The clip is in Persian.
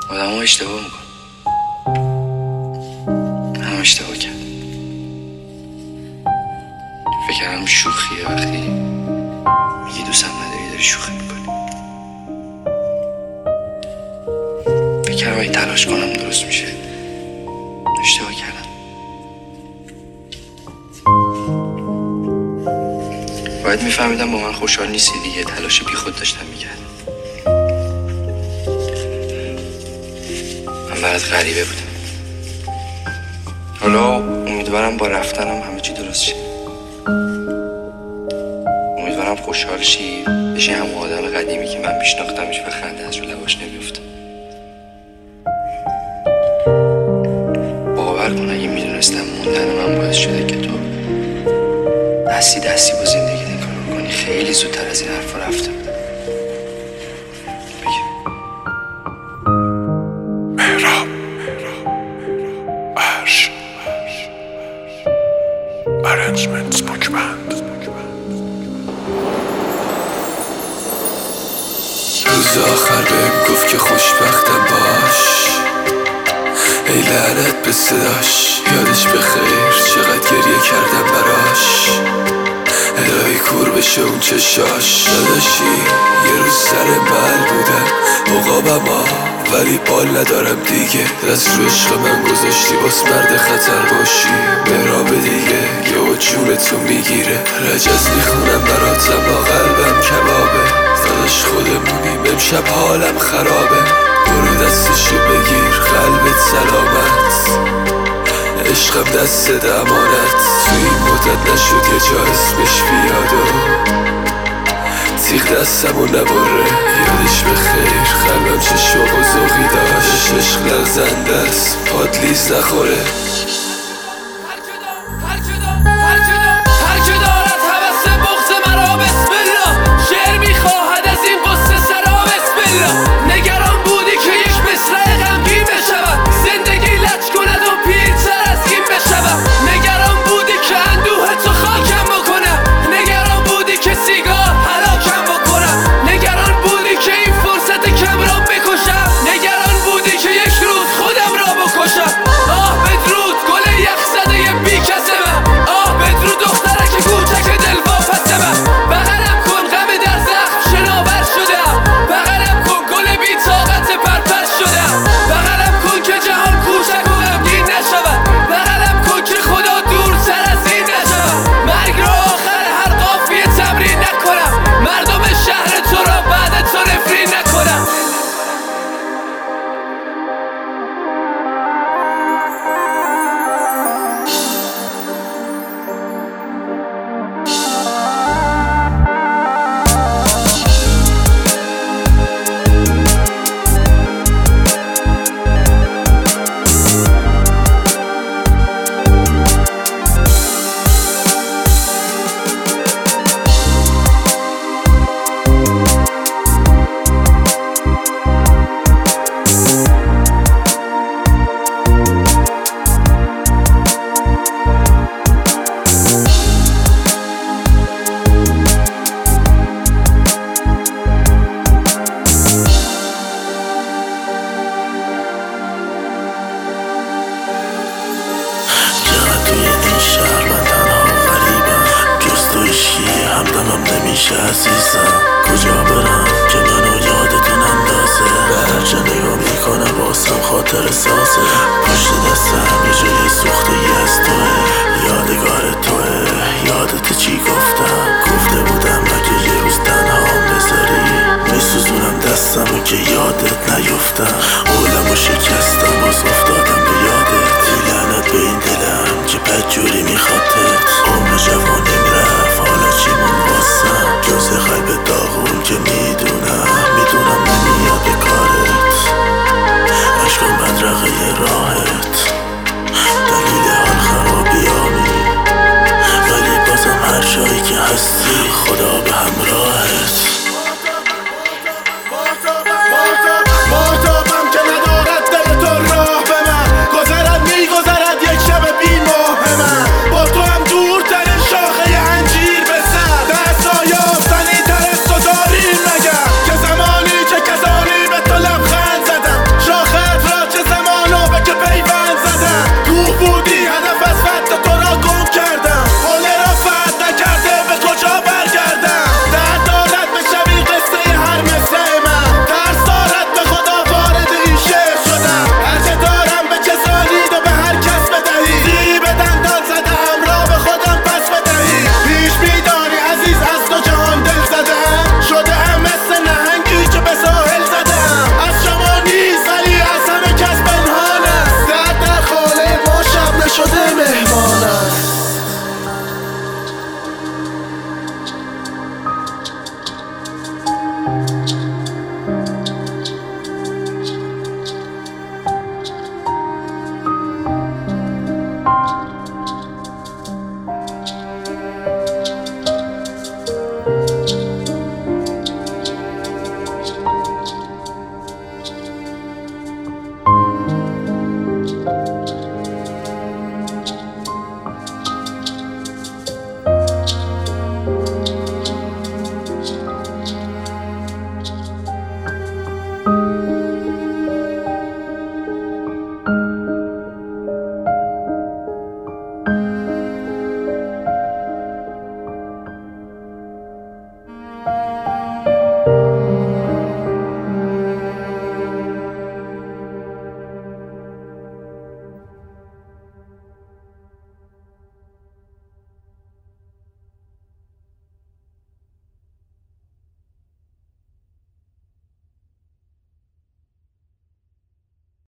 آدم ها اشتباه میکن. هم اشتباه کرد. فکر کردم شوخیه وقتی میگی دوستم نداری داری شوخی میکنی. فکر کردم اگه تلاش کنم درست میشه. اشتباه کردم. باید میفهمیدم با من خوشحال نیستی دیگه. تلاش بی خود داشتم میکردم. من برات غریبه بودم. حالا امیدوارم با رفتنم همه چی درست شه. امیدوارم خوشحال شی بشی همون آدم قدیمی که من میشناختمش و خنده از رو لباش نمیفته. باور کن اگه میدونستم موندن من باعث شده که تو دستی با زندگی نگاه کنی خیلی زودتر از این حرفا رفته بودم. مهراب عرش ارنجمنت بوک بند. روز آخر بهم گفت که خوشبختم باش. ای لعنت به صداش، یادش بخیر چقدر گریه کردم براش. الهی کور بشه اون چشاش. داداشی یه روز سر مل بودم عقابم ولی بال ندارم دیگه. دست رو عشق من گذاشتی باس مرد خطر باشی. مهراب دیگه یه جونتو میگیره. رجز میخونم براتم با قلبم کبابه. داداش خودمونیم امشب حالم خرابه. برو دستشو بگیر قلبت سلامت. عشقم دست امانت. تو این مدت نشد یه جا اسمش بیاد و تیغ دستمو نبره. یادش بخیر قلبم چه شوق و ذوقی داشت. عشق لغزنده است پادلیز نخوره. هر که دارد هوس بغض مرا بسم الله. شعر میخواهد از این قصه سرا بسم الله. نگران بودی که یک مصرع غمگین بشود. زندگی لج کند و پیرتر از این بشود. نگران بودی که اندوه تو خاکم بکنم. نگران بودی که سیگار هلاکم بکنم. نگران بودی که این فرصت کم را بکشم. نگران بودی که یک روز خودم را بکشم. آه بدرود گل یخ زده بی کس من. آه بدرود دخترک کوچک دل واپس من. بغلم کن غم در زخم شناور شدم. بغلم کن گل بی طاقت پرپر شدم. بغلم کن که جهان کوچک و غمگین نشود. بغلم کن که خدا دورتر از این نشود. مرگ را آخر هر قافیه تمرین نکنم. مردم شهر تو را بعد تو نفرین نکنم. نمیشه عزیزم کجا برم که منو یادتو نندازه. به هر جا نگاه میکنم واسم خاطر سازه. پشت دستم یه جای سوختگی از توه. یادگار توه. یادت چی گفته بودم اگه یه روز تنها بذاری میسوزونم دستمو که یادت نیفتم.